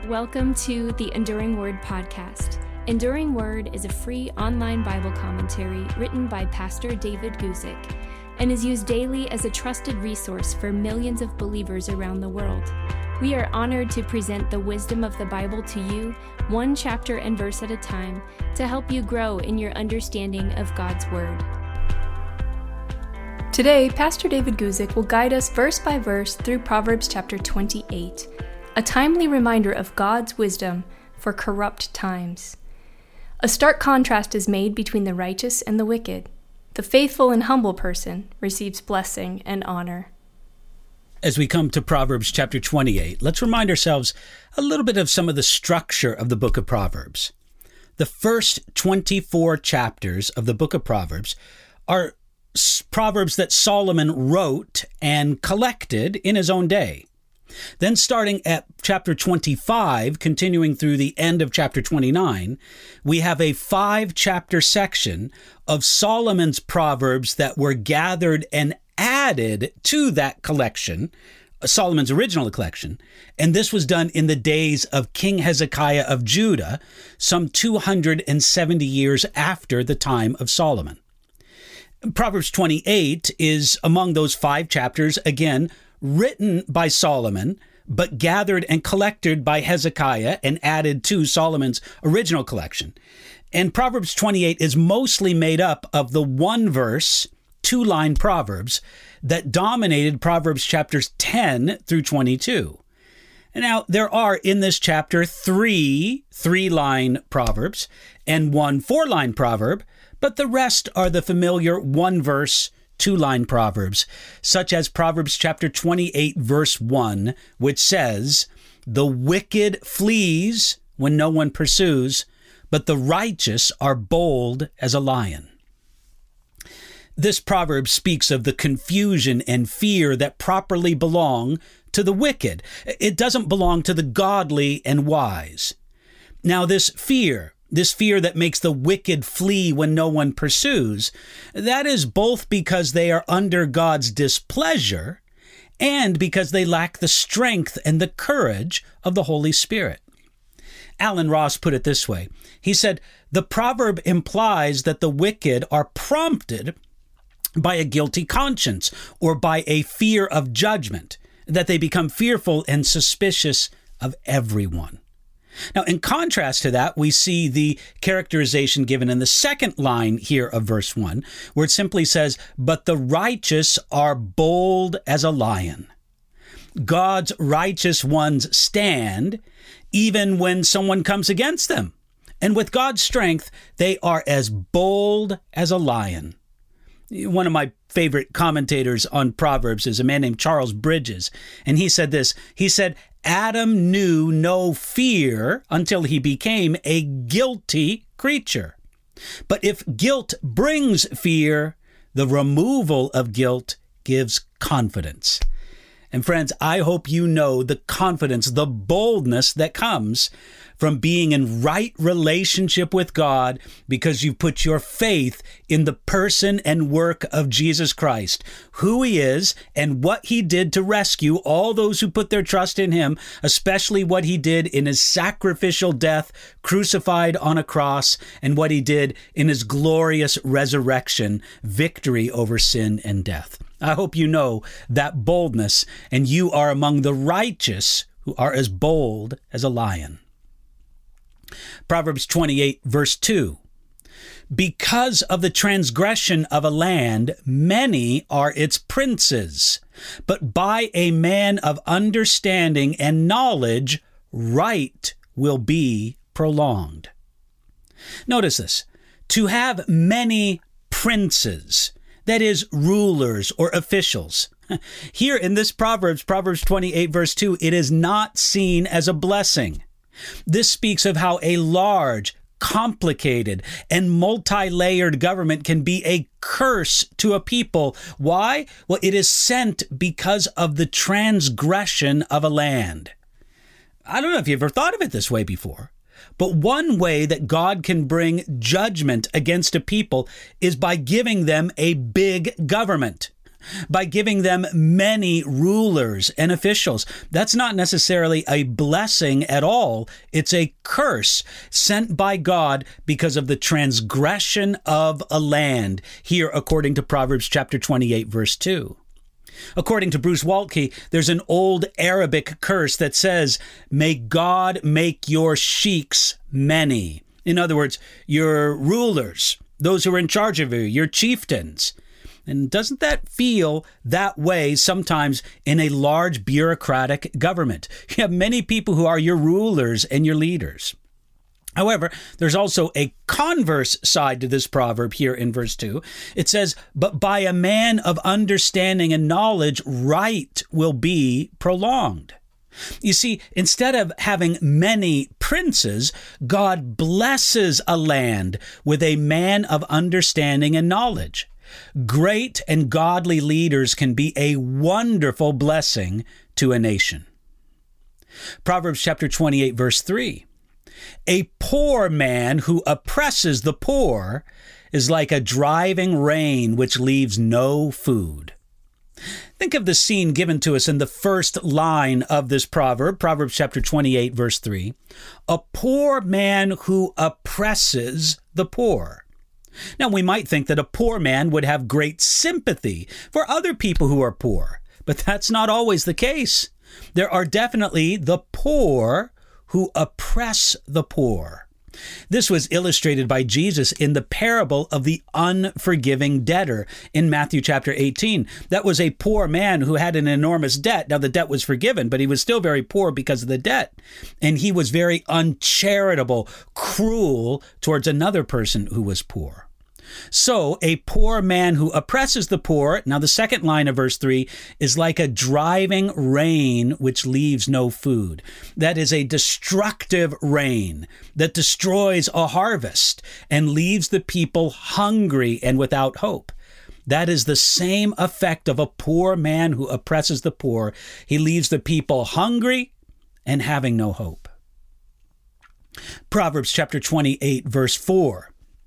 Welcome to the Enduring Word podcast. Enduring Word is a free online Bible commentary written by Pastor David Guzik and is used daily as a trusted resource for millions of believers around the world. We are honored to present the wisdom of the Bible to you, one chapter and verse at a time, to help you grow in your understanding of God's Word. Today, Pastor David Guzik will guide us verse by verse through Proverbs chapter 28, a timely reminder of God's wisdom for corrupt times. A stark contrast is made between the righteous and the wicked. The faithful and humble person receives blessing and honor. As we come to Proverbs chapter 28, let's remind ourselves a little bit of some of the structure of the book of Proverbs. The first 24 chapters of the book of Proverbs are Proverbs that Solomon wrote and collected in his own day. Then starting at chapter 25, continuing through the end of chapter 29, we have a 5-chapter section of Solomon's Proverbs that were gathered and added to that collection, Solomon's original collection. And this was done in the days of King Hezekiah of Judah, some 270 years after the time of Solomon. Proverbs 28 is among those 5 chapters, again, written by Solomon, but gathered and collected by Hezekiah and added to Solomon's original collection. And Proverbs 28 is mostly made up of the 1-verse, 2-line Proverbs that dominated Proverbs chapters 10 through 22. Now, there are in this chapter 3 3-line Proverbs and 1 4-line proverb, but the rest are the familiar 1-verse, 2-line Proverbs, such as Proverbs chapter 28, verse 1, which says, "The wicked flees when no one pursues, but the righteous are bold as a lion." This proverb speaks of the confusion and fear that properly belong to the wicked. It doesn't belong to the godly and wise. Now, this fear that makes the wicked flee when no one pursues, that is both because they are under God's displeasure and because they lack the strength and the courage of the Holy Spirit. Alan Ross put it this way. He said, "The proverb implies that the wicked are prompted by a guilty conscience or by a fear of judgment, that they become fearful and suspicious of everyone." Now, in contrast to that, we see the characterization given in the second line here of verse 1, where it simply says, "But the righteous are bold as a lion." God's righteous ones stand even when someone comes against them. And with God's strength, they are as bold as a lion. One of my favorite commentators on Proverbs is a man named Charles Bridges, and he said this. He said, "Adam knew no fear until he became a guilty creature. But if guilt brings fear, the removal of guilt gives confidence." And friends, I hope you know the confidence, the boldness that comes from being in right relationship with God because you put your faith in the person and work of Jesus Christ, who he is and what he did to rescue all those who put their trust in him, especially what he did in his sacrificial death, crucified on a cross, and what he did in his glorious resurrection, victory over sin and death. I hope you know that boldness, and you are among the righteous who are as bold as a lion. Proverbs 28, verse 2. "Because of the transgression of a land, many are its princes, but by a man of understanding and knowledge, right will be prolonged." Notice this. To have many princes, that is, rulers or officials. Here in this Proverbs 28, verse 2, it is not seen as a blessing. This speaks of how a large, complicated, and multi-layered government can be a curse to a people. Why? Well, it is sent because of the transgression of a land. I don't know if you've ever thought of it this way before, but one way that God can bring judgment against a people is by giving them a big government. by giving them many rulers and officials. That's not necessarily a blessing at all. It's a curse sent by God because of the transgression of a land, here according to Proverbs chapter 28, verse 2. According to Bruce Waltke, there's an old Arabic curse that says, "May God make your sheiks many." In other words, your rulers, those who are in charge of you, your chieftains. And doesn't that feel that way sometimes in a large bureaucratic government? You have many people who are your rulers and your leaders. However, there's also a converse side to this proverb here in verse 2. It says, "But by a man of understanding and knowledge, right will be prolonged." You see, instead of having many princes, God blesses a land with a man of understanding and knowledge. Great and godly leaders can be a wonderful blessing to a nation. Proverbs chapter 28, verse 3. "A poor man who oppresses the poor is like a driving rain which leaves no food." Think of the scene given to us in the first line of this proverb, Proverbs chapter 28, verse 3. A poor man who oppresses the poor. Now, we might think that a poor man would have great sympathy for other people who are poor, but that's not always the case. There are definitely the poor who oppress the poor. This was illustrated by Jesus in the parable of the unforgiving debtor in Matthew chapter 18. That was a poor man who had an enormous debt. Now, the debt was forgiven, but he was still very poor because of the debt. And he was very uncharitable, cruel towards another person who was poor. So a poor man who oppresses the poor, now the second line of verse 3, is like a driving rain which leaves no food. That is a destructive rain that destroys a harvest and leaves the people hungry and without hope. That is the same effect of a poor man who oppresses the poor. He leaves the people hungry and having no hope. Proverbs chapter 28, verse 4.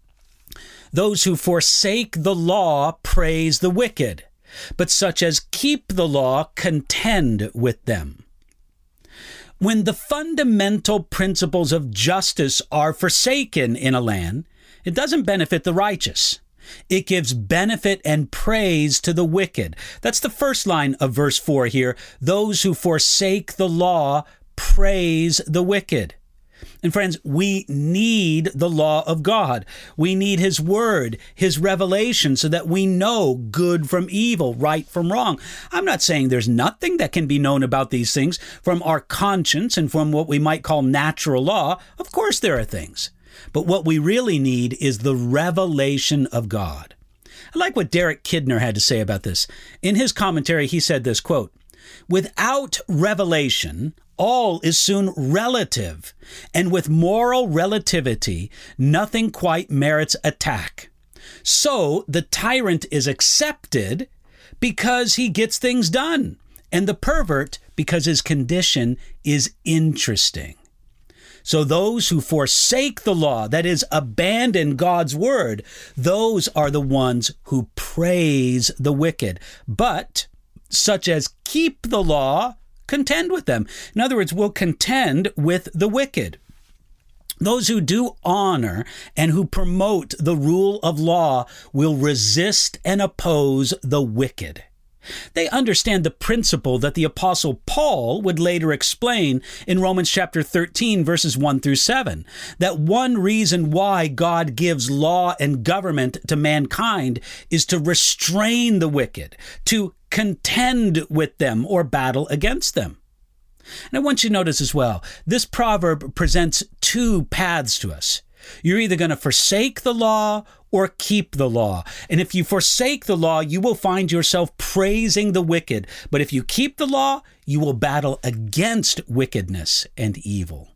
"Those who forsake the law praise the wicked, but such as keep the law contend with them." When the fundamental principles of justice are forsaken in a land, it doesn't benefit the righteous. It gives benefit and praise to the wicked. That's the first line of verse 4 here. "Those who forsake the law praise the wicked." And friends, we need the law of God. We need His Word, His revelation, so that we know good from evil, right from wrong. I'm not saying there's nothing that can be known about these things from our conscience and from what we might call natural law. Of course there are things. But what we really need is the revelation of God. I like what Derek Kidner had to say about this. In his commentary, he said this, quote, "Without revelation, all is soon relative, and with moral relativity, nothing quite merits attack. So the tyrant is accepted because he gets things done, and the pervert because his condition is interesting. So those who forsake the law, that is, abandon God's word, those are the ones who praise the wicked. But such as keep the law, contend with them." In other words, will contend with the wicked. Those who do honor and who promote the rule of law will resist and oppose the wicked. They understand the principle that the Apostle Paul would later explain in Romans chapter 13, verses 1 through 7, that one reason why God gives law and government to mankind is to restrain the wicked, to contend with them or battle against them. And I want you to notice as well, this proverb presents two paths to us. You're either going to forsake the law or keep the law. And if you forsake the law, you will find yourself praising the wicked. But if you keep the law, you will battle against wickedness and evil.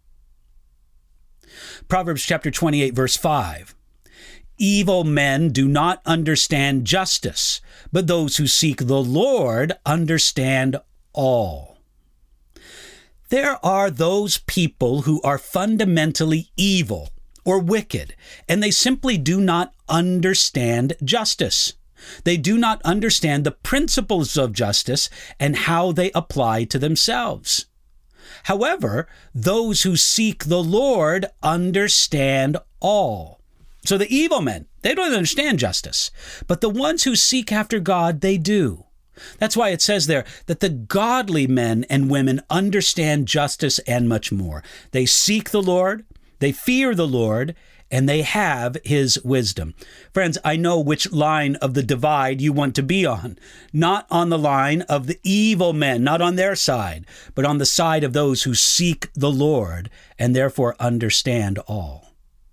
Proverbs chapter 28, verse 5. "Evil men do not understand justice, but those who seek the Lord understand all." There are those people who are fundamentally evil or wicked, and they simply do not understand justice. They do not understand the principles of justice and how they apply to themselves. However, those who seek the Lord understand all. So the evil men, they don't understand justice, but the ones who seek after God, they do. That's why it says there that the godly men and women understand justice and much more. They seek the Lord, they fear the Lord, and they have his wisdom. Friends, I know which line of the divide you want to be on. Not on the line of the evil men, not on their side, but on the side of those who seek the Lord and therefore understand all.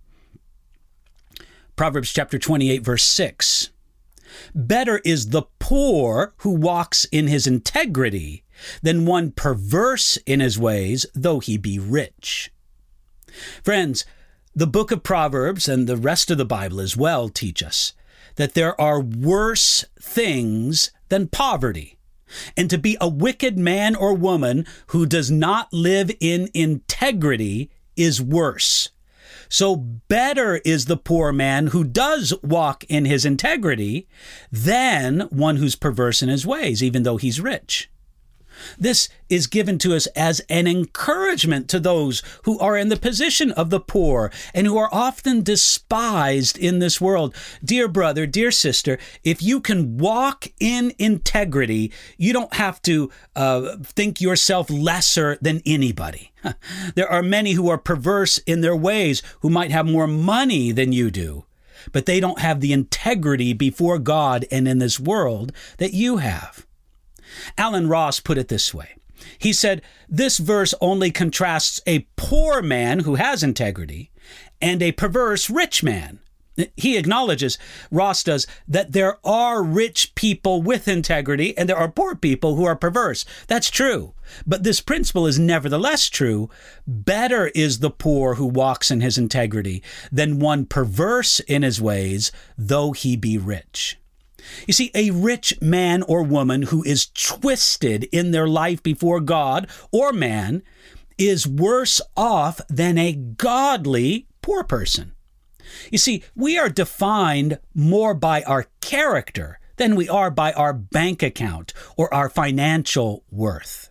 Proverbs chapter 28, verse 6. Better is the poor who walks in his integrity than one perverse in his ways, though he be rich. Friends, the book of Proverbs and the rest of the Bible as well teach us that there are worse things than poverty. And to be a wicked man or woman who does not live in integrity is worse. So better is the poor man who does walk in his integrity than one who's perverse in his ways, even though he's rich. This is given to us as an encouragement to those who are in the position of the poor and who are often despised in this world. Dear brother, dear sister, if you can walk in integrity, you don't have to think yourself lesser than anybody. There are many who are perverse in their ways who might have more money than you do, but they don't have the integrity before God and in this world that you have. Alan Ross put it this way. He said, this verse only contrasts a poor man who has integrity and a perverse rich man. He acknowledges, Ross does, that there are rich people with integrity and there are poor people who are perverse. That's true. But this principle is nevertheless true. Better is the poor who walks in his integrity than one perverse in his ways, though he be rich. You see, a rich man or woman who is twisted in their life before God or man is worse off than a godly poor person. You see, we are defined more by our character than we are by our bank account or our financial worth.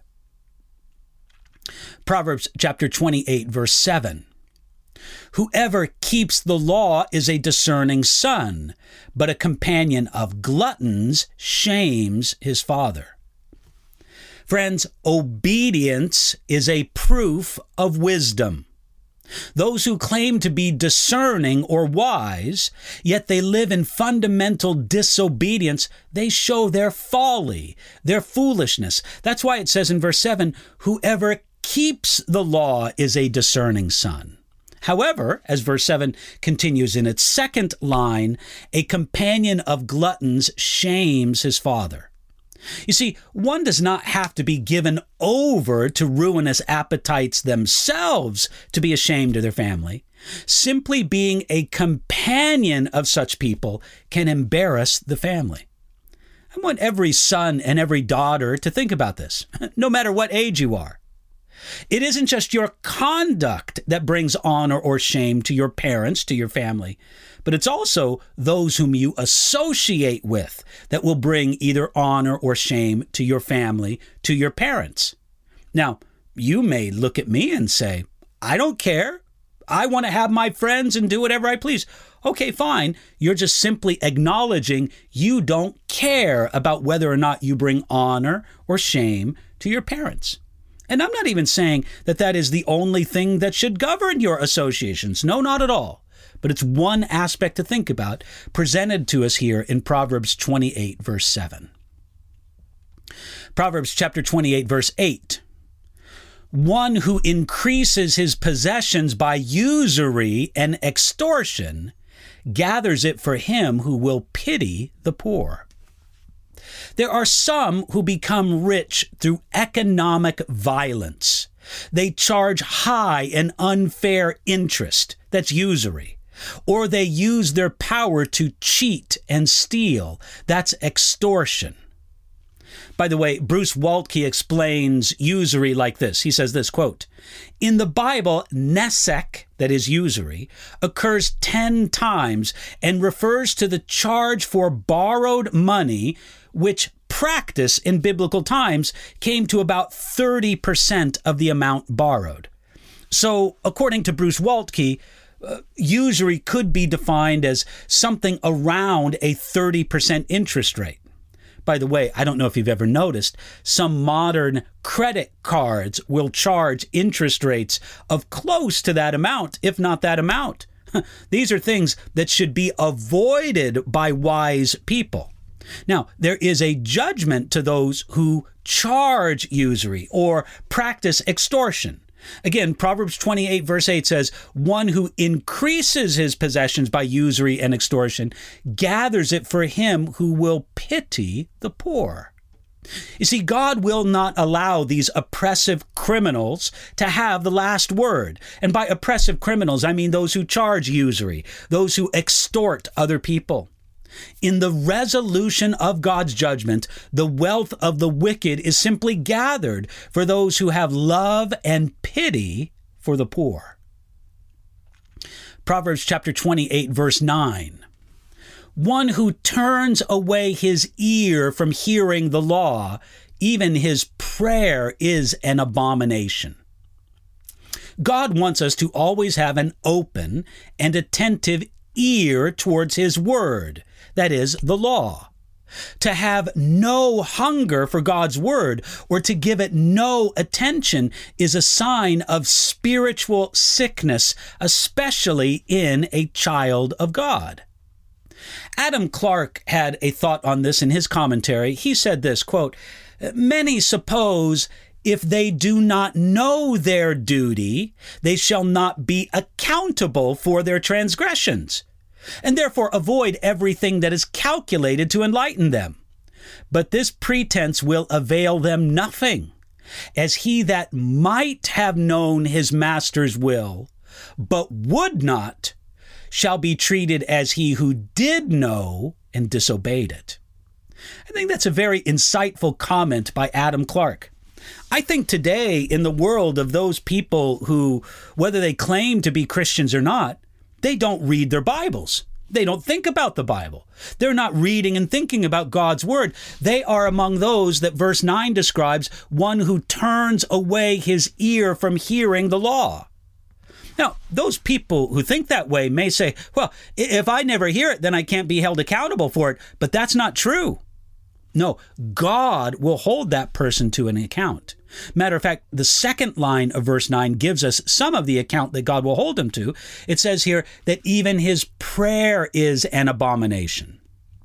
Proverbs chapter 28, verse 7. Whoever keeps the law is a discerning son, but a companion of gluttons shames his father. Friends, obedience is a proof of wisdom. Those who claim to be discerning or wise, yet they live in fundamental disobedience, they show their folly, their foolishness. That's why it says in verse 7, whoever keeps the law is a discerning son. However, as verse 7 continues in its second line, a companion of gluttons shames his father. You see, one does not have to be given over to ruinous appetites themselves to be ashamed of their family. Simply being a companion of such people can embarrass the family. I want every son and every daughter to think about this, no matter what age you are. It isn't just your conduct that brings honor or shame to your parents, to your family, but it's also those whom you associate with that will bring either honor or shame to your family, to your parents. Now, you may look at me and say, I don't care. I want to have my friends and do whatever I please. Okay, fine. You're just simply acknowledging you don't care about whether or not you bring honor or shame to your parents. And I'm not even saying that that is the only thing that should govern your associations. No, not at all. But it's one aspect to think about, presented to us here in Proverbs 28, verse 7. Proverbs chapter 28, verse 8. One who increases his possessions by usury and extortion gathers it for him who will pity the poor. There are some who become rich through economic violence. They charge high and unfair interest, that's usury, or they use their power to cheat and steal, that's extortion. By the way, Bruce Waltke explains usury like this. He says this, quote, "In the Bible, nesek, that is usury, occurs 10 times and refers to the charge for borrowed money, which practice in biblical times came to about 30% of the amount borrowed." So, according to Bruce Waltke, usury could be defined as something around a 30% interest rate. By the way, I don't know if you've ever noticed, some modern credit cards will charge interest rates of close to that amount, if not that amount. These are things that should be avoided by wise people. Now, there is a judgment to those who charge usury or practice extortion. Again, Proverbs 28 verse 8 says, "One who increases his possessions by usury and extortion gathers it for him who will pity the poor." You see, God will not allow these oppressive criminals to have the last word. And by oppressive criminals, I mean those who charge usury, those who extort other people. In the resolution of God's judgment, the wealth of the wicked is simply gathered for those who have love and pity for the poor. Proverbs chapter 28, verse 9. "One who turns away his ear from hearing the law, even his prayer is an abomination." God wants us to always have an open and attentive ear towards his word, that is, the law. To have no hunger for God's word or to give it no attention is a sign of spiritual sickness, especially in a child of God. Adam Clarke had a thought on this in his commentary. He said this, quote, "Many suppose if they do not know their duty, they shall not be accountable for their transgressions, and therefore avoid everything that is calculated to enlighten them. But this pretense will avail them nothing, as he that might have known his master's will, but would not, shall be treated as he who did know and disobeyed it." I think that's a very insightful comment by Adam Clarke. I think today, in the world of those people who, whether they claim to be Christians or not, they don't read their Bibles. They don't think about the Bible. They're not reading and thinking about God's word. They are among those that verse 9 describes, one who turns away his ear from hearing the law. Now, those people who think that way may say, well, if I never hear it, then I can't be held accountable for it. But that's not true. No, God will hold that person to an account. Matter of fact, the second line of verse 9 gives us some of the account that God will hold him to. It says here that even his prayer is an abomination.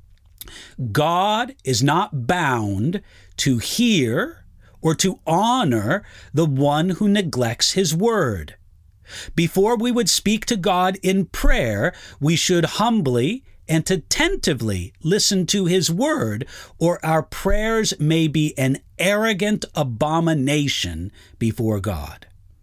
God is not bound to hear or to honor the one who neglects his word. Before we would speak to God in prayer, we should humbly and attentively listen to his word, or our prayers may be an arrogant abomination before God.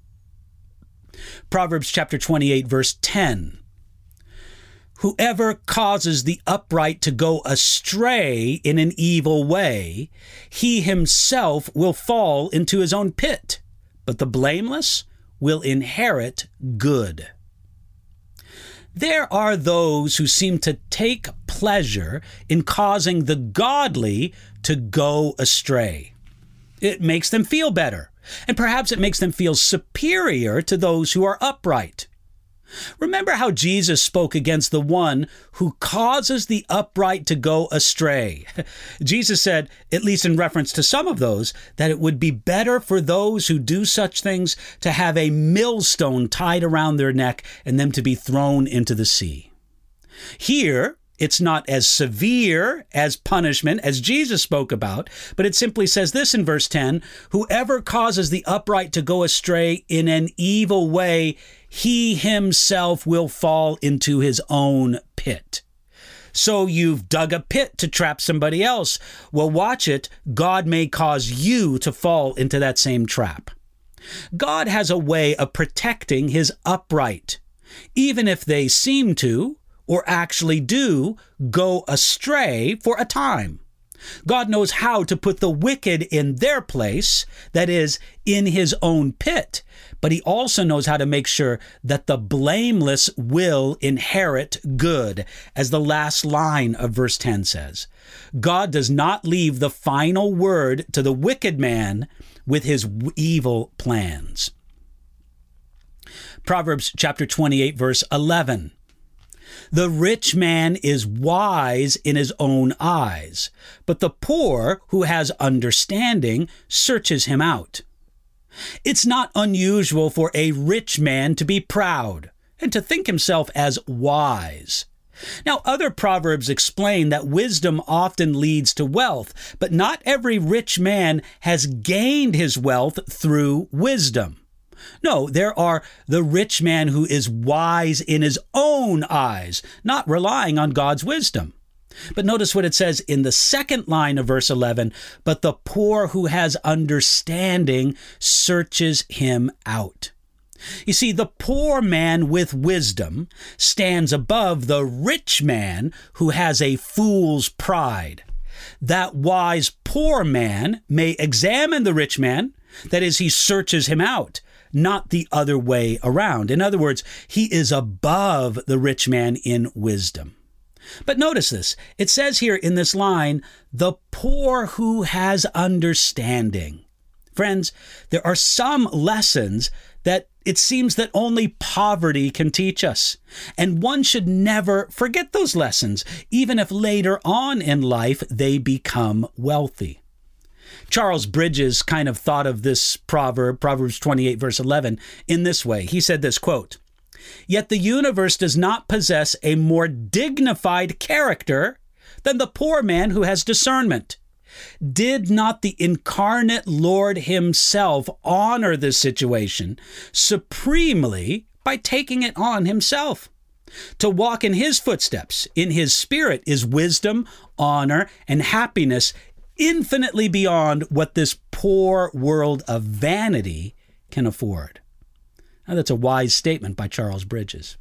Proverbs chapter 28, verse 10. "Whoever causes the upright to go astray in an evil way, he himself will fall into his own pit, but the blameless will inherit good." There are those who seem to take pleasure in causing the godly to go astray. It makes them feel better, and perhaps it makes them feel superior to those who are upright. Remember how Jesus spoke against the one who causes the upright to go astray. Jesus said, at least in reference to some of those, that it would be better for those who do such things to have a millstone tied around their neck and them to be thrown into the sea. Here, it's not as severe as punishment as Jesus spoke about, but it simply says this in verse 10, "Whoever causes the upright to go astray in an evil way, he himself will fall into his own pit." So you've dug a pit to trap somebody else. Well, watch it. God may cause you to fall into that same trap. God has a way of protecting his upright, even if they seem to, or actually do, go astray for a time. God knows how to put the wicked in their place, that is, in his own pit. But he also knows how to make sure that the blameless will inherit good, as the last line of verse 10 says. God does not leave the final word to the wicked man with his evil plans. Proverbs chapter 28, verse 11. The rich man is wise in his own eyes, but the poor who has understanding searches him out. It's not unusual for a rich man to be proud and to think himself as wise. Now, other proverbs explain that wisdom often leads to wealth, but not every rich man has gained his wealth through wisdom. No, there are the rich man who is wise in his own eyes, not relying on God's wisdom. But notice what it says in the second line of verse 11, but the poor who has understanding searches him out. You see, the poor man with wisdom stands above the rich man who has a fool's pride. That wise poor man may examine the rich man, that is, he searches him out, not the other way around. In other words, he is above the rich man in wisdom. But notice this. It says here in this line, the poor who has understanding. Friends, there are some lessons that it seems that only poverty can teach us. And one should never forget those lessons, even if later on in life they become wealthy. Charles Bridges kind of thought of this proverb, Proverbs 28, verse 11, in this way. He said this, quote, "Yet the universe does not possess a more dignified character than the poor man who has discernment. Did not the incarnate Lord himself honor this situation supremely by taking it on himself? To walk in his footsteps, in his spirit, is wisdom, honor, and happiness infinitely beyond what this poor world of vanity can afford." Now, that's a wise statement by Charles Bridges.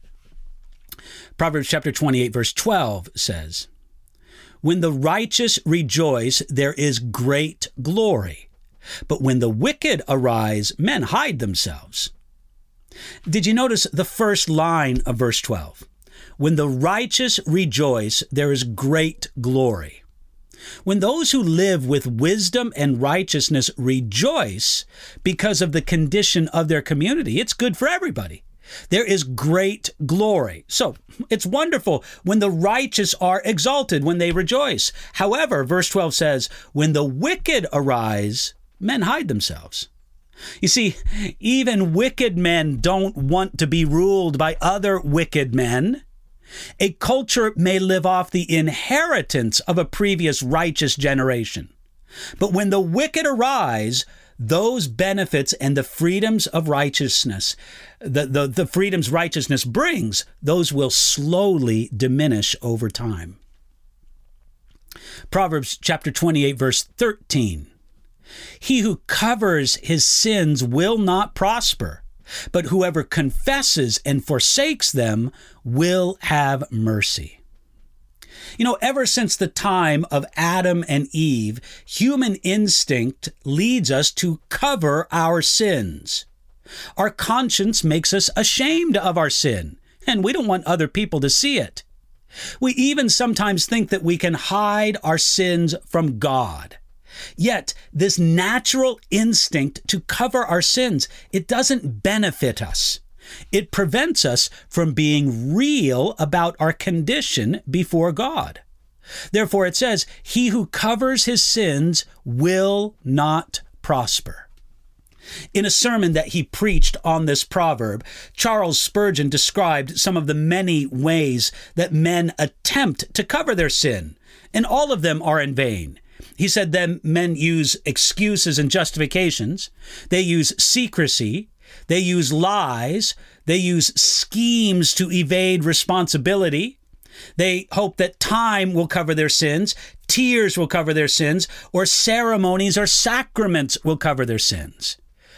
Proverbs chapter 28, verse 12 says, "When the righteous rejoice, there is great glory. But when the wicked arise, men hide themselves." Did you notice the first line of verse 12? When the righteous rejoice, there is great glory. When those who live with wisdom and righteousness rejoice because of the condition of their community, it's good for everybody. There is great glory. So it's wonderful when the righteous are exalted, when they rejoice. However, verse 12 says, when the wicked arise, men hide themselves. You see, even wicked men don't want to be ruled by other wicked men. A culture may live off the inheritance of a previous righteous generation. But when the wicked arise, those benefits and the freedoms of righteousness, the freedoms righteousness brings, those will slowly diminish over time. Proverbs chapter 28, verse 13. "He who covers his sins will not prosper, but whoever confesses and forsakes them will have mercy." You know, ever since the time of Adam and Eve, human instinct leads us to cover our sins. Our conscience makes us ashamed of our sin, and we don't want other people to see it. We even sometimes think that we can hide our sins from God. Yet, this natural instinct to cover our sins, it doesn't benefit us. It prevents us from being real about our condition before God. Therefore, it says, he who covers his sins will not prosper. In a sermon that he preached on this proverb, Charles Spurgeon described some of the many ways that men attempt to cover their sin, and all of them are in vain. He said that men use excuses and justifications. They use secrecy. They use lies. They use schemes to evade responsibility. They hope that time will cover their sins, tears will cover their sins, or ceremonies or sacraments will cover their sins.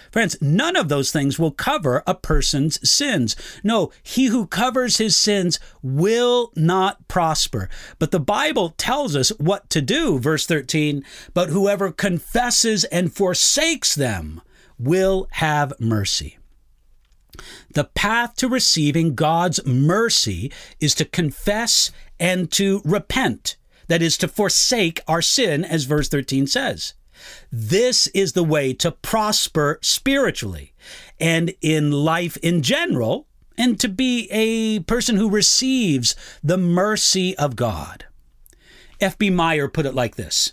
Friends, none of those things will cover a person's sins. No, he who covers his sins will not prosper. But the Bible tells us what to do. Verse 13, but whoever confesses and forsakes them will have mercy. The path to receiving God's mercy is to confess and to repent. That is to forsake our sin, as verse 13 says. This is the way to prosper spiritually and in life in general, and to be a person who receives the mercy of God. F.B. Meyer put it like this: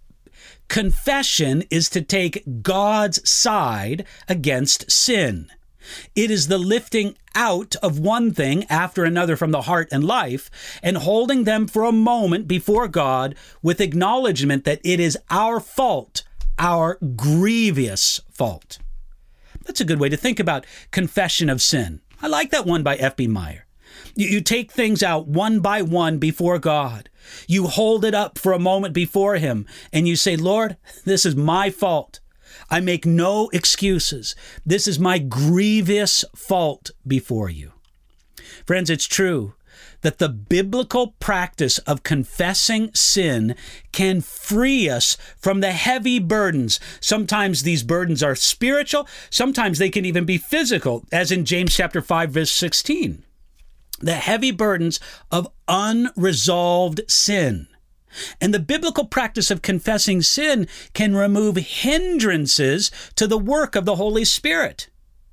confession is to take God's side against sin. It is the lifting out of one thing after another from the heart and life and holding them for a moment before God with acknowledgement that it is our fault, our grievous fault. That's a good way to think about confession of sin. I like that one by F.B. Meyer. You take things out one by one before God. You hold it up for a moment before Him and you say, Lord, this is my fault. I make no excuses. This is my grievous fault before you. Friends, it's true that the biblical practice of confessing sin can free us from the heavy burdens. Sometimes these burdens are spiritual. Sometimes they can even be physical, as in James chapter 5, verse 16. The heavy burdens of unresolved sin. And the biblical practice of confessing sin can remove hindrances to the work of the Holy Spirit.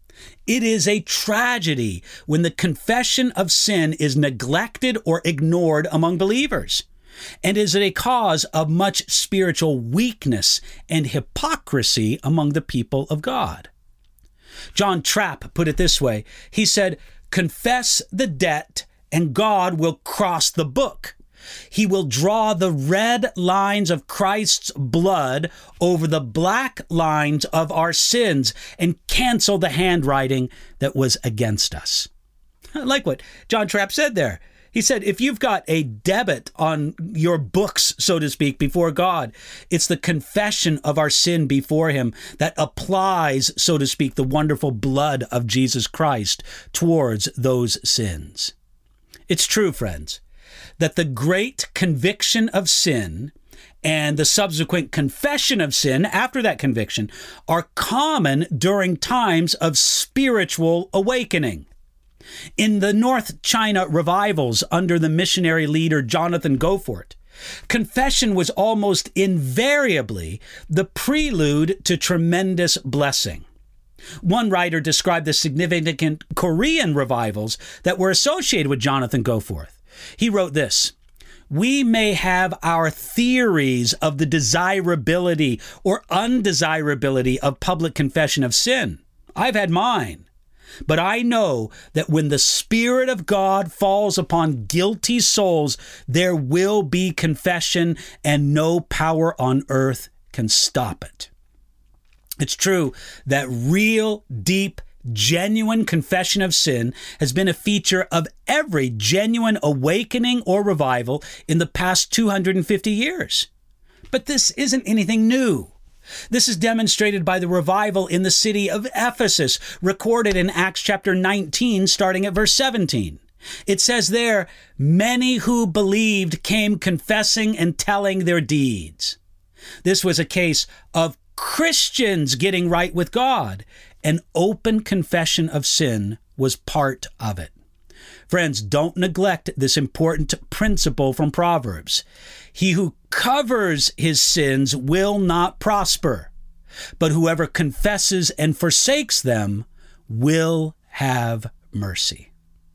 It is a tragedy when the confession of sin is neglected or ignored among believers, and is a cause of much spiritual weakness and hypocrisy among the people of God. John Trapp put it this way. He said, confess the debt and God will cross the book. He will draw the red lines of Christ's blood over the black lines of our sins and cancel the handwriting that was against us. I like what John Trapp said there. He said, if you've got a debit on your books, so to speak, before God, it's the confession of our sin before Him that applies, so to speak, the wonderful blood of Jesus Christ towards those sins. It's true, friends, that the great conviction of sin and the subsequent confession of sin after that conviction are common during times of spiritual awakening. In the North China revivals under the missionary leader Jonathan Goforth, confession was almost invariably the prelude to tremendous blessing. One writer described the significant Korean revivals that were associated with Jonathan Goforth. He wrote this: we may have our theories of the desirability or undesirability of public confession of sin. I've had mine. But I know that when the Spirit of God falls upon guilty souls, there will be confession, and no power on earth can stop it. It's true that real, deep, genuine confession of sin has been a feature of every genuine awakening or revival in the past 250 years. But this isn't anything new. This is demonstrated by the revival in the city of Ephesus, recorded in Acts chapter 19, starting at verse 17. It says there, many who believed came confessing and telling their deeds. This was a case of Christians getting right with God. An open confession of sin was part of it. Friends, don't neglect this important principle from Proverbs. He who covers his sins will not prosper, but whoever confesses and forsakes them will have mercy.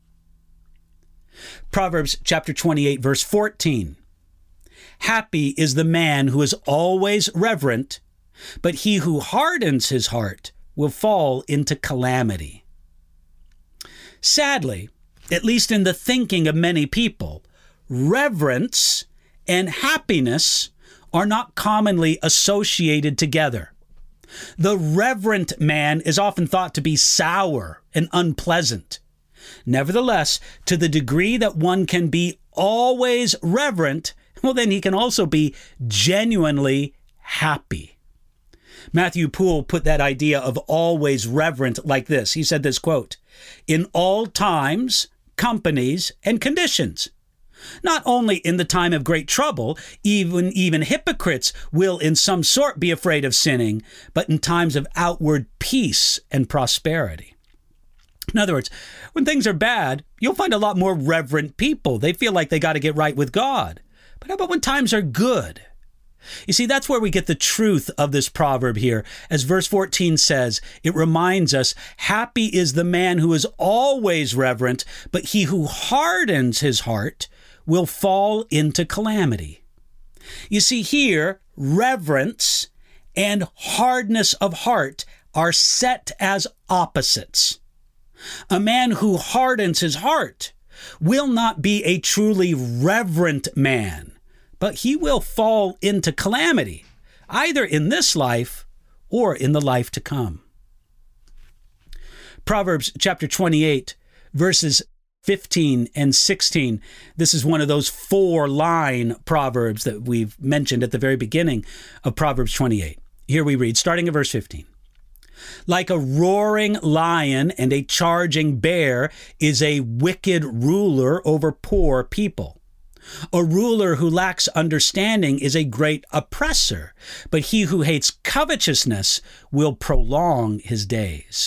Proverbs chapter 28, verse 14. Happy is the man who is always reverent, but he who hardens his heart will fall into calamity. Sadly, at least in the thinking of many people, reverence and happiness are not commonly associated together. The reverent man is often thought to be sour and unpleasant. Nevertheless, to the degree that one can be always reverent, well, then he can also be genuinely happy. Matthew Poole put that idea of always reverent like this. He said this, quote, "In all times, companies, and conditions. Not only in the time of great trouble, even hypocrites will in some sort be afraid of sinning, but in times of outward peace and prosperity." In other words, when things are bad, you'll find a lot more reverent people. They feel like they got to get right with God. But how about when times are good? You see, that's where we get the truth of this proverb here. As verse 14 says, it reminds us, "Happy is the man who is always reverent, but he who hardens his heart will fall into calamity." You see here, reverence and hardness of heart are set as opposites. A man who hardens his heart will not be a truly reverent man, but he will fall into calamity, either in this life or in the life to come. Proverbs chapter 28, verses 15 and 16. This is one of those 4-line proverbs that we've mentioned at the very beginning of Proverbs 28. Here we read, starting at verse 15. "Like a roaring lion and a charging bear is a wicked ruler over poor people. A ruler who lacks understanding is a great oppressor, but he who hates covetousness will prolong his days."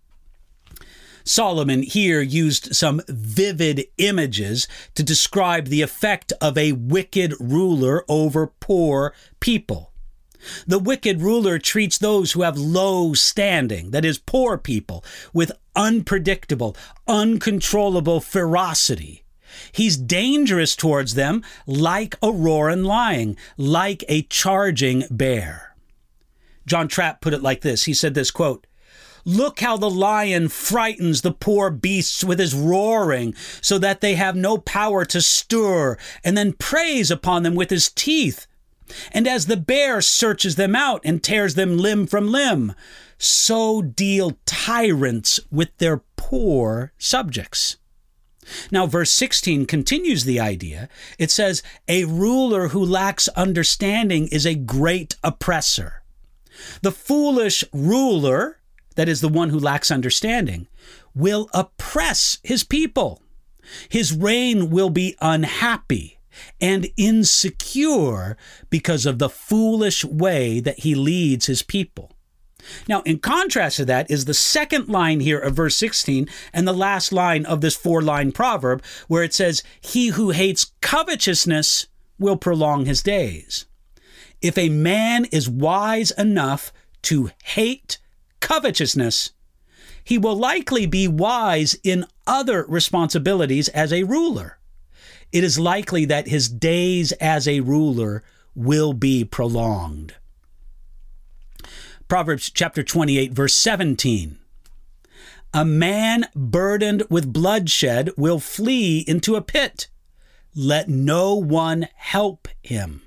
Solomon here used some vivid images to describe the effect of a wicked ruler over poor people. The wicked ruler treats those who have low standing, that is, poor people, with unpredictable, uncontrollable ferocity. He's dangerous towards them like a roaring lion, like a charging bear. John Trapp put it like this. He said this, quote, "Look how the lion frightens the poor beasts with his roaring so that they have no power to stir, and then preys upon them with his teeth. And as the bear searches them out and tears them limb from limb, so deal tyrants with their poor subjects." Now, verse 16 continues the idea. It says, "A ruler who lacks understanding is a great oppressor." The foolish ruler, that is the one who lacks understanding, will oppress his people. His reign will be unhappy and insecure because of the foolish way that he leads his people. Now, in contrast to that is the second line here of verse 16 and the last line of this 4-line proverb where it says, "He who hates covetousness will prolong his days." If a man is wise enough to hate covetousness, he will likely be wise in other responsibilities as a ruler. It is likely that his days as a ruler will be prolonged. Proverbs chapter 28, verse 17. "A man burdened with bloodshed will flee into a pit. Let no one help him."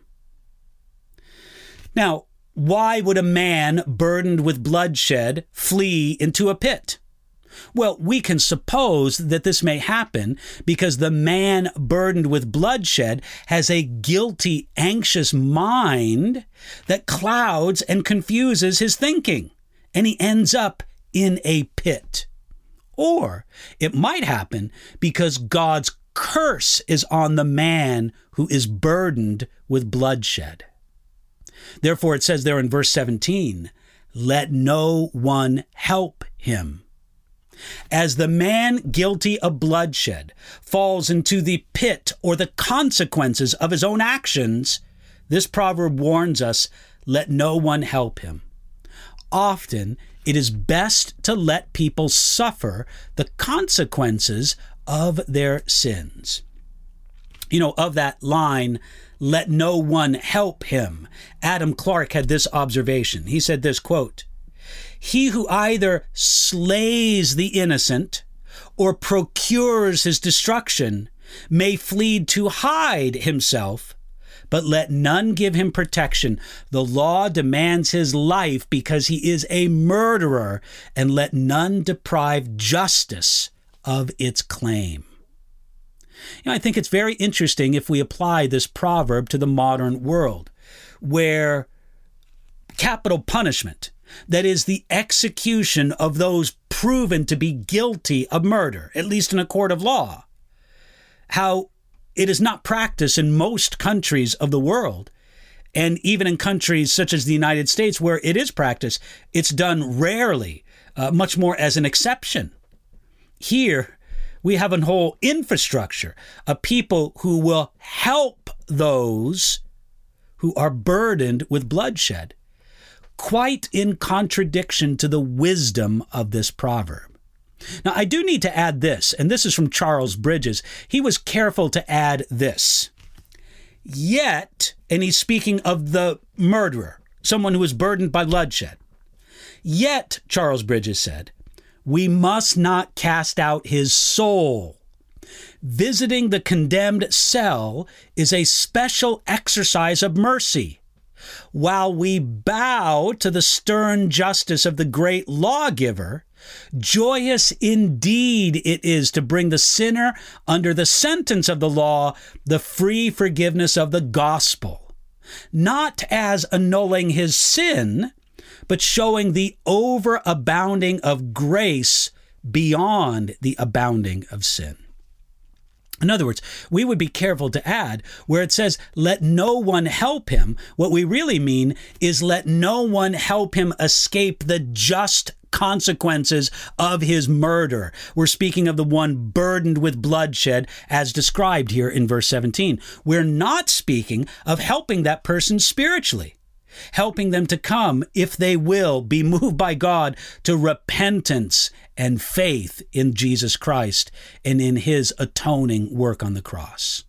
Now, why would a man burdened with bloodshed flee into a pit? Well, we can suppose that this may happen because the man burdened with bloodshed has a guilty, anxious mind that clouds and confuses his thinking, and he ends up in a pit. Or it might happen because God's curse is on the man who is burdened with bloodshed. Therefore, it says there in verse 17, "Let no one help him." As the man guilty of bloodshed falls into the pit or the consequences of his own actions, this proverb warns us, let no one help him. Often, it is best to let people suffer the consequences of their sins. You know, of that line, "Let no one help him," Adam Clarke had this observation. He said this, quote, "He who either slays the innocent or procures his destruction may flee to hide himself, but let none give him protection. The law demands his life because he is a murderer, and let none deprive justice of its claim." You know, I think it's very interesting if we apply this proverb to the modern world, where capital punishment, that is the execution of those proven to be guilty of murder, at least in a court of law. How it is not practiced in most countries of the world, and even in countries such as the United States where it is practiced, it's done rarely, much more as an exception. Here, we have a whole infrastructure of people who will help those who are burdened with bloodshed, quite in contradiction to the wisdom of this proverb. Now, I do need to add this, and this is from Charles Bridges. He was careful to add this. Yet, and he's speaking of the murderer, someone who is burdened by bloodshed. Yet, Charles Bridges said, we must not cast out his soul. Visiting the condemned cell is a special exercise of mercy. While we bow to the stern justice of the great lawgiver, joyous indeed it is to bring the sinner under the sentence of the law, the free forgiveness of the gospel, not as annulling his sin, but showing the overabounding of grace beyond the abounding of sin. In other words, we would be careful to add where it says, let no one help him. What we really mean is let no one help him escape the just consequences of his murder. We're speaking of the one burdened with bloodshed as described here in verse 17. We're not speaking of helping that person spiritually, helping them to come, if they will, be moved by God to repentance and faith in Jesus Christ and in his atoning work on the cross.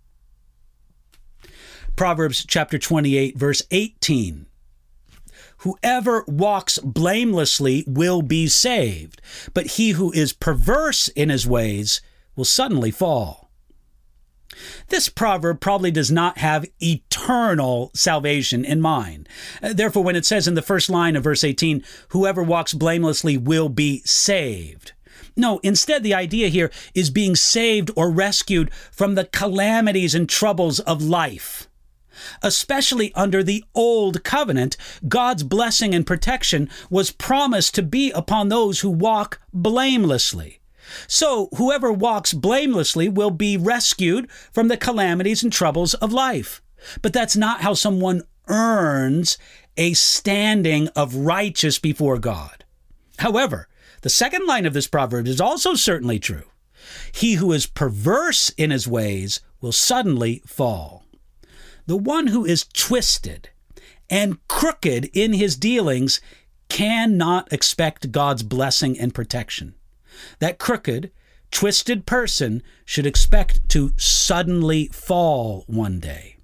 Proverbs chapter 28, verse 18. Whoever walks blamelessly will be saved, but he who is perverse in his ways will suddenly fall. This proverb probably does not have eternal salvation in mind. Therefore, when it says in the first line of verse 18, whoever walks blamelessly will be saved. No, instead, the idea here is being saved or rescued from the calamities and troubles of life. Especially under the old covenant, God's blessing and protection was promised to be upon those who walk blamelessly. So whoever walks blamelessly will be rescued from the calamities and troubles of life. But that's not how someone earns a standing of righteous before God. However, the second line of this proverb is also certainly true. He who is perverse in his ways will suddenly fall. The one who is twisted and crooked in his dealings cannot expect God's blessing and protection. That crooked, twisted person should expect to suddenly fall one day.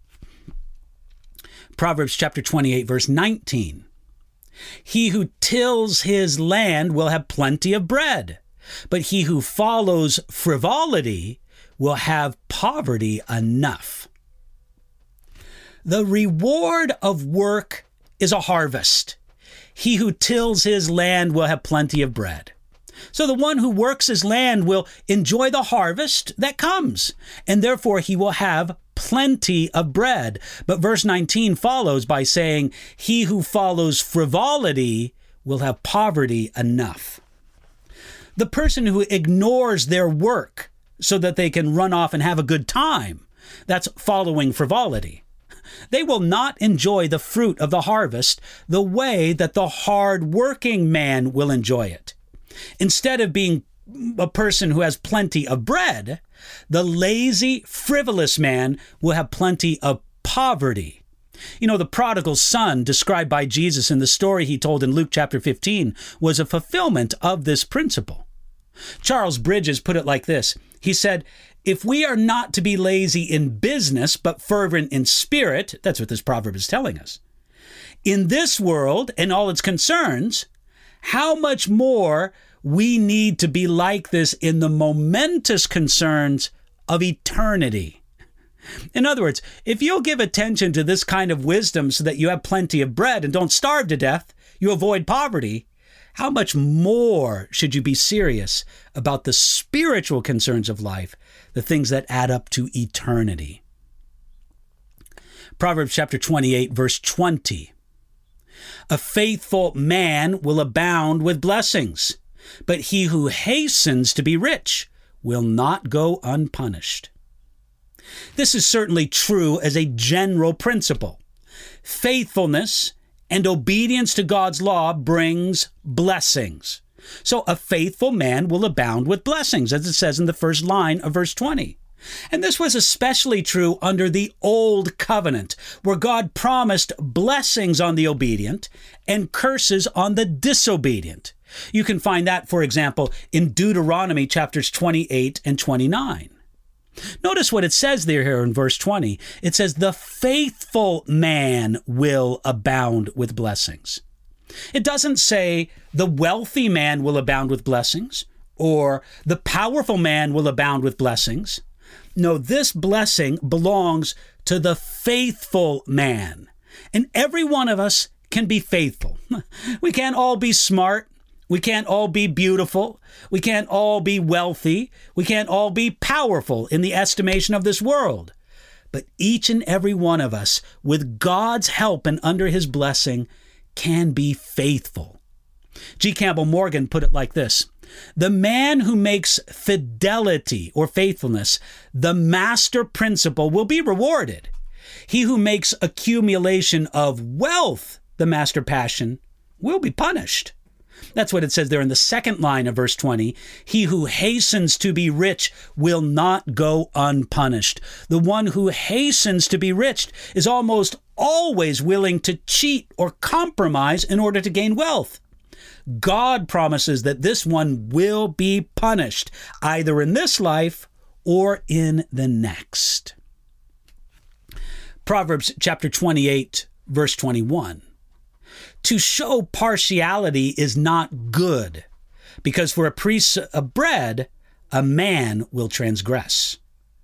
Proverbs chapter 28, verse 19. He who tills his land will have plenty of bread, but he who follows frivolity will have poverty enough. The reward of work is a harvest. He who tills his land will have plenty of bread. So the one who works his land will enjoy the harvest that comes, and therefore he will have plenty of bread. But verse 19 follows by saying, he who follows frivolity will have poverty enough. The person who ignores their work so that they can run off and have a good time, that's following frivolity. They will not enjoy the fruit of the harvest the way that the hard-working man will enjoy it. Instead of being a person who has plenty of bread, the lazy, frivolous man will have plenty of poverty. You know, the prodigal son described by Jesus in the story he told in Luke chapter 15 was a fulfillment of this principle. Charles Bridges put it like this. He said, if we are not to be lazy in business, but fervent in spirit, that's what this proverb is telling us, in this world and all its concerns, how much more we need to be like this in the momentous concerns of eternity. In other words, if you'll give attention to this kind of wisdom so that you have plenty of bread and don't starve to death, you avoid poverty, how much more should you be serious about the spiritual concerns of life, the things that add up to eternity? Proverbs chapter 28, verse 20. A faithful man will abound with blessings, but he who hastens to be rich will not go unpunished. This is certainly true as a general principle. Faithfulness and obedience to God's law brings blessings. So a faithful man will abound with blessings, as it says in the first line of verse 20. And this was especially true under the Old Covenant, where God promised blessings on the obedient and curses on the disobedient. You can find that, for example, in Deuteronomy chapters 28 and 29. Notice what it says there here in verse 20. It says, the faithful man will abound with blessings. It doesn't say the wealthy man will abound with blessings or the powerful man will abound with blessings. No, this blessing belongs to the faithful man. And every one of us can be faithful. We can't all be smart. We can't all be beautiful. We can't all be wealthy. We can't all be powerful in the estimation of this world. But each and every one of us, with God's help and under his blessing, can be faithful. G. Campbell Morgan put it like this: the man who makes fidelity or faithfulness the master principle will be rewarded. He who makes accumulation of wealth the master passion will be punished. That's what it says there in the second line of verse 20. He who hastens to be rich will not go unpunished. The one who hastens to be rich is almost always willing to cheat or compromise in order to gain wealth. God promises that this one will be punished, either in this life or in the next. Proverbs chapter 28, verse 21. To show partiality is not good, because for a piece of bread, a man will transgress.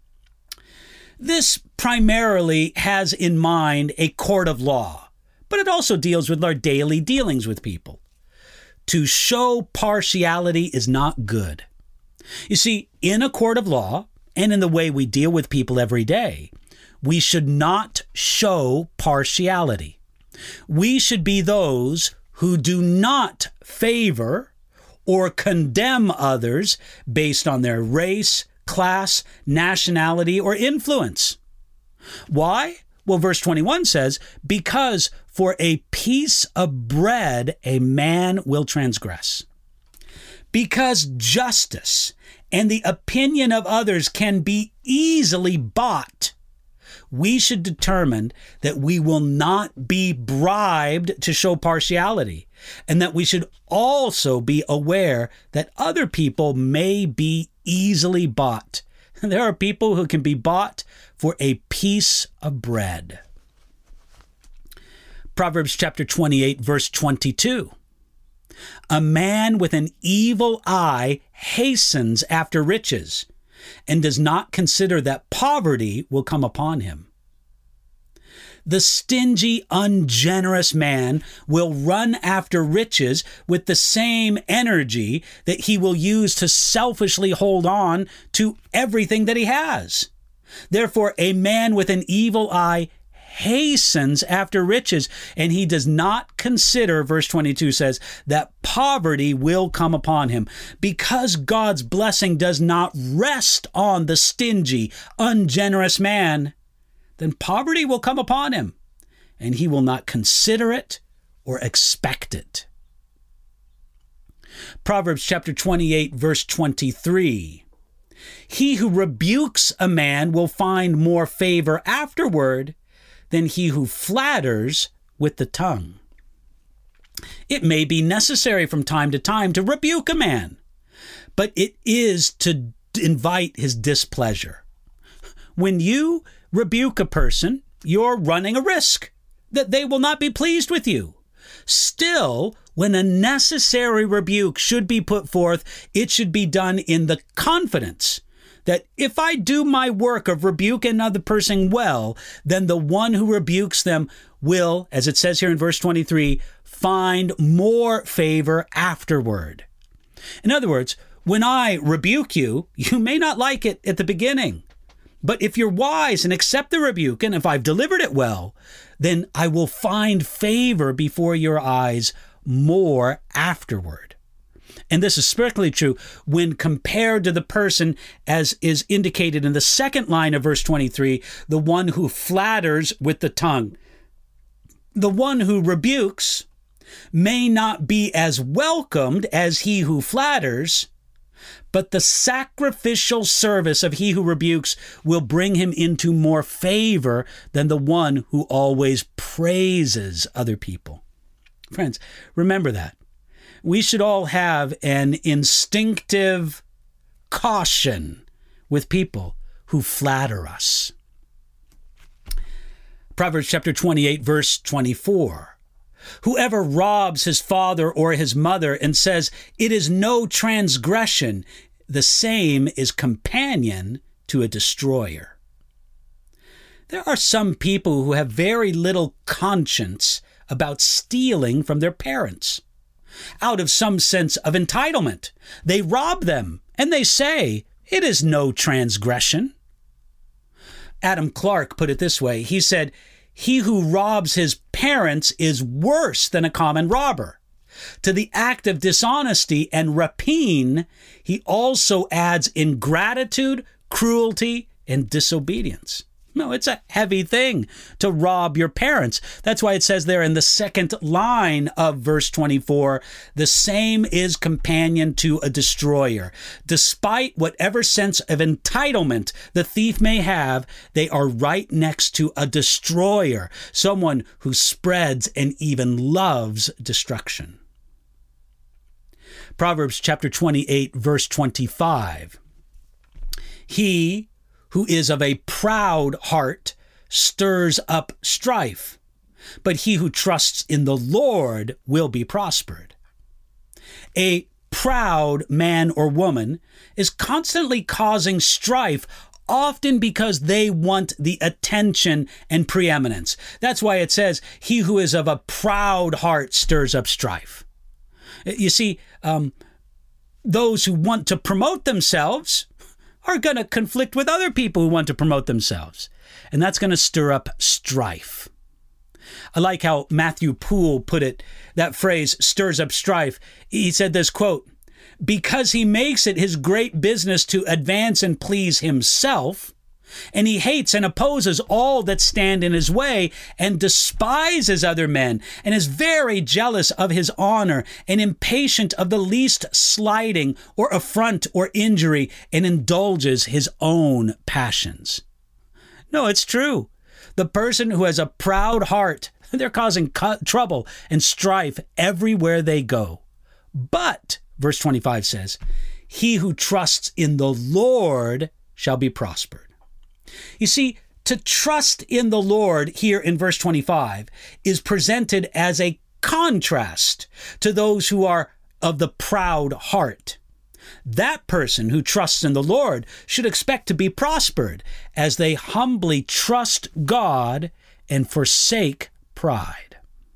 This primarily has in mind a court of law, but it also deals with our daily dealings with people. To show partiality is not good. You see, in a court of law and in the way we deal with people every day, we should not show partiality. We should be those who do not favor or condemn others based on their race, class, nationality, or influence. Why? Well, verse 21 says, because for a piece of bread a man will transgress. Because justice and the opinion of others can be easily bought, we should determine that we will not be bribed to show partiality, and that we should also be aware that other people may be easily bought. There are people who can be bought for a piece of bread. Proverbs chapter 28, verse 22. A man with an evil eye hastens after riches and does not consider that poverty will come upon him. The stingy, ungenerous man will run after riches with the same energy that he will use to selfishly hold on to everything that he has. Therefore, a man with an evil eye hastens after riches, and he does not consider, verse 22 says, that poverty will come upon him. Because God's blessing does not rest on the stingy, ungenerous man, then poverty will come upon him, and he will not consider it or expect it. Proverbs chapter 28, verse 23. He who rebukes a man will find more favor afterward than he who flatters with the tongue. It may be necessary from time to time to rebuke a man, but it is to invite his displeasure. When you rebuke a person, you're running a risk that they will not be pleased with you. Still, when a necessary rebuke should be put forth, it should be done in the confidence that if I do my work of rebuking another person well, then the one who rebukes them will, as it says here in verse 23, find more favor afterward. In other words, when I rebuke you, you may not like it at the beginning, But if you're wise and accept the rebuke, and if I've delivered it well, then I will find favor before your eyes more afterward. And this is especially true when compared to the person, as is indicated in the second line of verse 23, the one who flatters with the tongue. The one who rebukes may not be as welcomed as he who flatters, but the sacrificial service of he who rebukes will bring him into more favor than the one who always praises other people. Friends, remember that. We should all have an instinctive caution with people who flatter us. Proverbs chapter 28, verse 24. Whoever robs his father or his mother and says, "It is no transgression," the same is companion to a destroyer. There are some people who have very little conscience about stealing from their parents. Out of some sense of entitlement, they rob them and they say, "It is no transgression." Adam Clarke put it this way. He said, "He who robs his parents is worse than a common robber. To the act of dishonesty and rapine, he also adds ingratitude, cruelty, and disobedience." No, it's a heavy thing to rob your parents. That's why it says there in the second line of verse 24, the same is companion to a destroyer. Despite whatever sense of entitlement the thief may have, they are right next to a destroyer, someone who spreads and even loves destruction. Proverbs chapter 28, verse 25. He who is of a proud heart stirs up strife, but he who trusts in the Lord will be prospered. A proud man or woman is constantly causing strife, often because they want the attention and preeminence. That's why it says, he who is of a proud heart stirs up strife. You see, those who want to promote themselves are going to conflict with other people who want to promote themselves. And that's going to stir up strife. I like how Matthew Poole put it, that phrase, stirs up strife. He said this, quote, "Because he makes it his great business to advance and please himself, and he hates and opposes all that stand in his way, and despises other men, and is very jealous of his honor, and impatient of the least slighting or affront or injury, and indulges his own passions." No, it's true. The person who has a proud heart, they're causing trouble and strife everywhere they go. But, verse 25 says, he who trusts in the Lord shall be prospered. You see, to trust in the Lord here in verse 25 is presented as a contrast to those who are of the proud heart. That person who trusts in the Lord should expect to be prospered as they humbly trust God and forsake pride.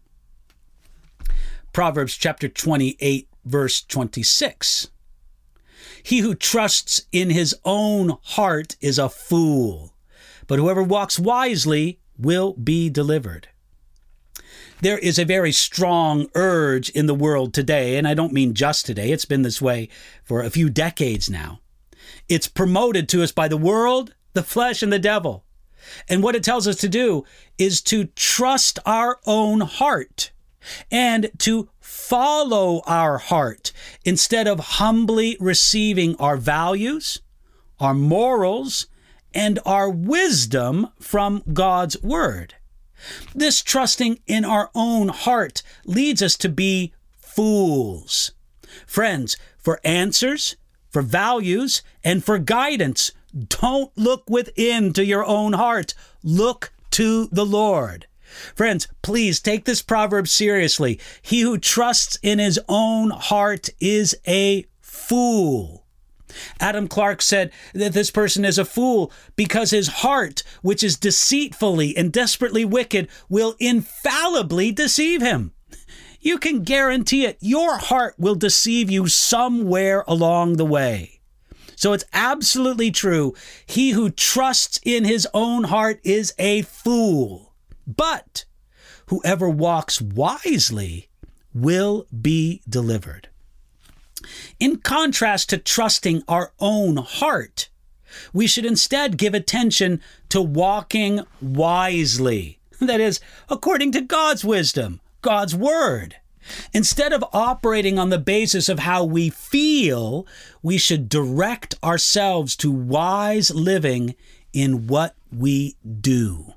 Proverbs chapter 28, verse 26. He who trusts in his own heart is a fool, but whoever walks wisely will be delivered. There is a very strong urge in the world today, and I don't mean just today. It's been this way for a few decades now. It's promoted to us by the world, the flesh, and the devil. And what it tells us to do is to trust our own heart and to follow our heart instead of humbly receiving our values, our morals, and our wisdom from God's word. This trusting in our own heart leads us to be fools. Friends, for answers, for values, and for guidance, don't look within to your own heart. Look to the Lord. Friends, please take this proverb seriously. He who trusts in his own heart is a fool. Adam Clarke said that this person is a fool because his heart, which is deceitfully and desperately wicked, will infallibly deceive him. You can guarantee it. Your heart will deceive you somewhere along the way. So it's absolutely true. He who trusts in his own heart is a fool. But whoever walks wisely will be delivered. In contrast to trusting our own heart, we should instead give attention to walking wisely. That is, according to God's wisdom, God's word. Instead of operating on the basis of how we feel, we should direct ourselves to wise living in what we do.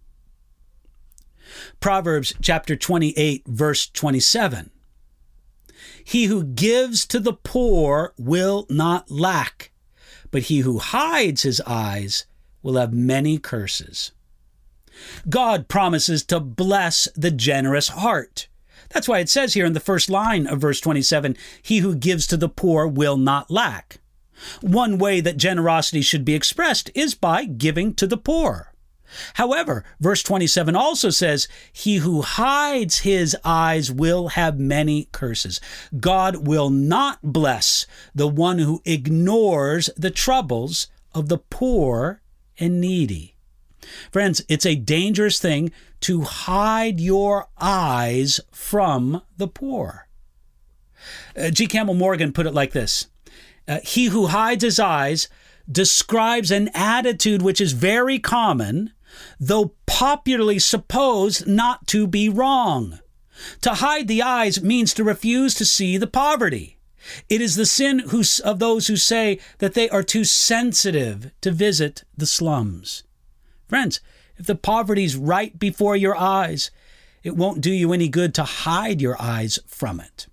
Proverbs chapter 28, verse 27. He who gives to the poor will not lack, but he who hides his eyes will have many curses. God promises to bless the generous heart. That's why it says here in the first line of verse 27, he who gives to the poor will not lack. One way that generosity should be expressed is by giving to the poor. However, verse 27 also says, he who hides his eyes will have many curses. God will not bless the one who ignores the troubles of the poor and needy. Friends, it's a dangerous thing to hide your eyes from the poor. G. Campbell Morgan put it like this. He who hides his eyes describes an attitude which is very common, though popularly supposed not to be wrong. To hide the eyes means to refuse to see the poverty. It is the sin of those who say that they are too sensitive to visit the slums. Friends, if the poverty's right before your eyes, it won't do you any good to hide your eyes from it.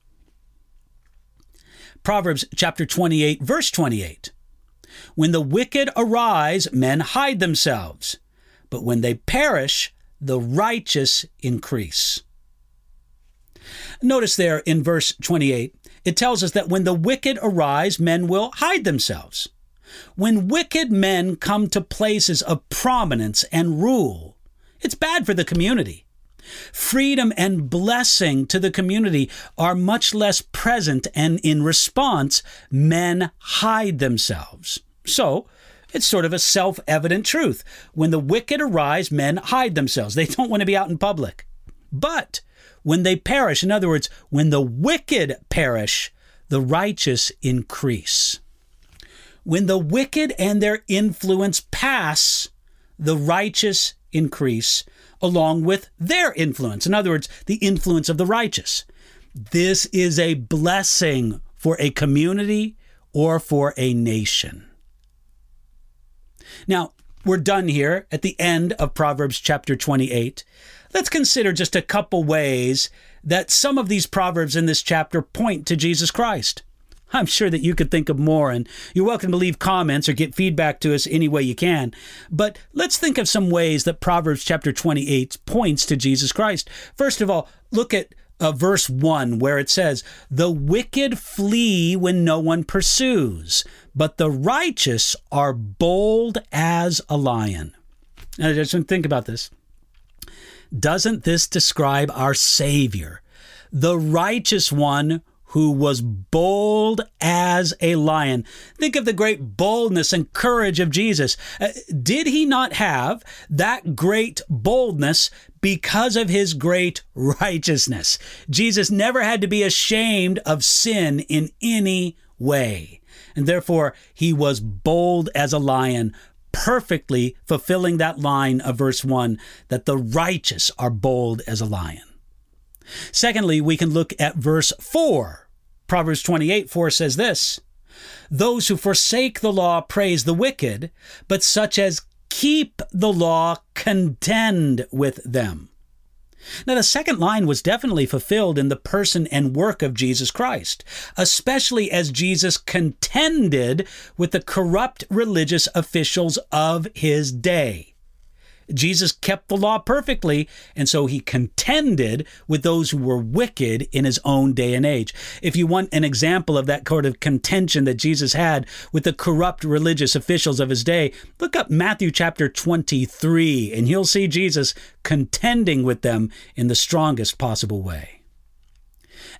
Proverbs chapter 28, verse 28. When the wicked arise, men hide themselves, but when they perish, the righteous increase. Notice there in verse 28, it tells us that when the wicked arise, men will hide themselves. When wicked men come to places of prominence and rule, it's bad for the community. Freedom and blessing to the community are much less present, and in response, men hide themselves. So, it's sort of a self-evident truth. When the wicked arise, men hide themselves. They don't want to be out in public. But when they perish, in other words, when the wicked perish, the righteous increase. When the wicked and their influence pass, the righteous increase along with their influence. In other words, the influence of the righteous. This is a blessing for a community or for a nation. Now, we're done here at the end of Proverbs chapter 28. Let's consider just a couple ways that some of these proverbs in this chapter point to Jesus Christ. I'm sure that you could think of more, and you're welcome to leave comments or get feedback to us any way you can. But let's think of some ways that Proverbs chapter 28 points to Jesus Christ. First of all, look at verse 1, where it says, "The wicked flee when no one pursues, but the righteous are bold as a lion." Now, just think about this. Doesn't this describe our Savior, the righteous one who was bold as a lion? Think of the great boldness and courage of Jesus. Did he not have that great boldness because of his great righteousness? Jesus never had to be ashamed of sin in any way. And therefore, he was bold as a lion, perfectly fulfilling that line of verse 1, that the righteous are bold as a lion. Secondly, we can look at verse 4. Proverbs 28:4 says this, "Those who forsake the law praise the wicked, but such as keep the law contend with them." Now, the second line was definitely fulfilled in the person and work of Jesus Christ, especially as Jesus contended with the corrupt religious officials of his day. Jesus kept the law perfectly, and so he contended with those who were wicked in his own day and age. If you want an example of that kind of contention that Jesus had with the corrupt religious officials of his day, look up Matthew chapter 23, and you'll see Jesus contending with them in the strongest possible way.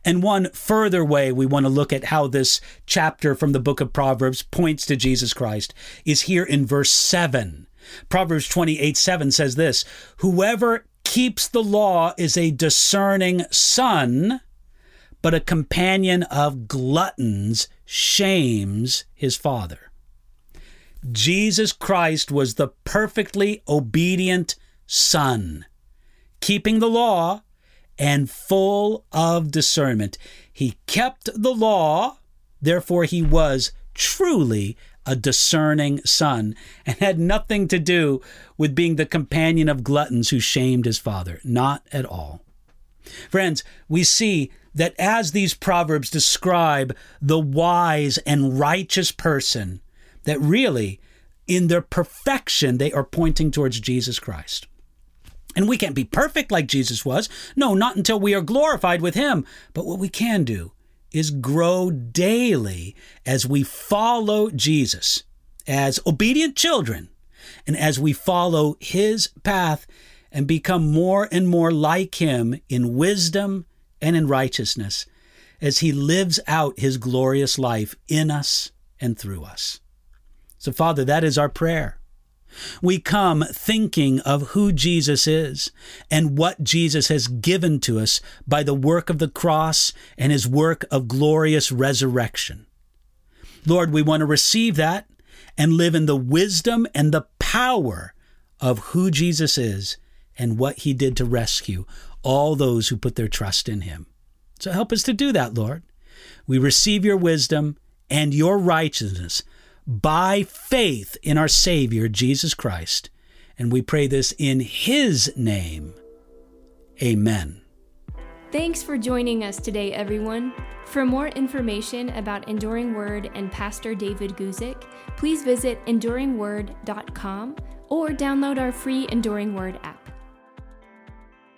And one further way we want to look at how this chapter from the book of Proverbs points to Jesus Christ is here in verse 7. Proverbs 28:7 says this, "Whoever keeps the law is a discerning son, but a companion of gluttons shames his father." Jesus Christ was the perfectly obedient son, keeping the law and full of discernment. He kept the law, therefore he was truly a discerning son, and had nothing to do with being the companion of gluttons who shamed his father. Not at all. Friends, we see that as these proverbs describe the wise and righteous person, that really, in their perfection, they are pointing towards Jesus Christ. And we can't be perfect like Jesus was. No, not until we are glorified with him. But what we can do is grow daily as we follow Jesus as obedient children, and as we follow his path and become more and more like him in wisdom and in righteousness as he lives out his glorious life in us and through us. So, Father, that is our prayer. We come thinking of who Jesus is and what Jesus has given to us by the work of the cross and his work of glorious resurrection. Lord, we want to receive that and live in the wisdom and the power of who Jesus is and what he did to rescue all those who put their trust in him. So help us to do that, Lord. We receive your wisdom and your righteousness by faith in our Savior, Jesus Christ. And we pray this in his name. Amen. Thanks for joining us today, everyone. For more information about Enduring Word and Pastor David Guzik, please visit enduringword.com or download our free Enduring Word app.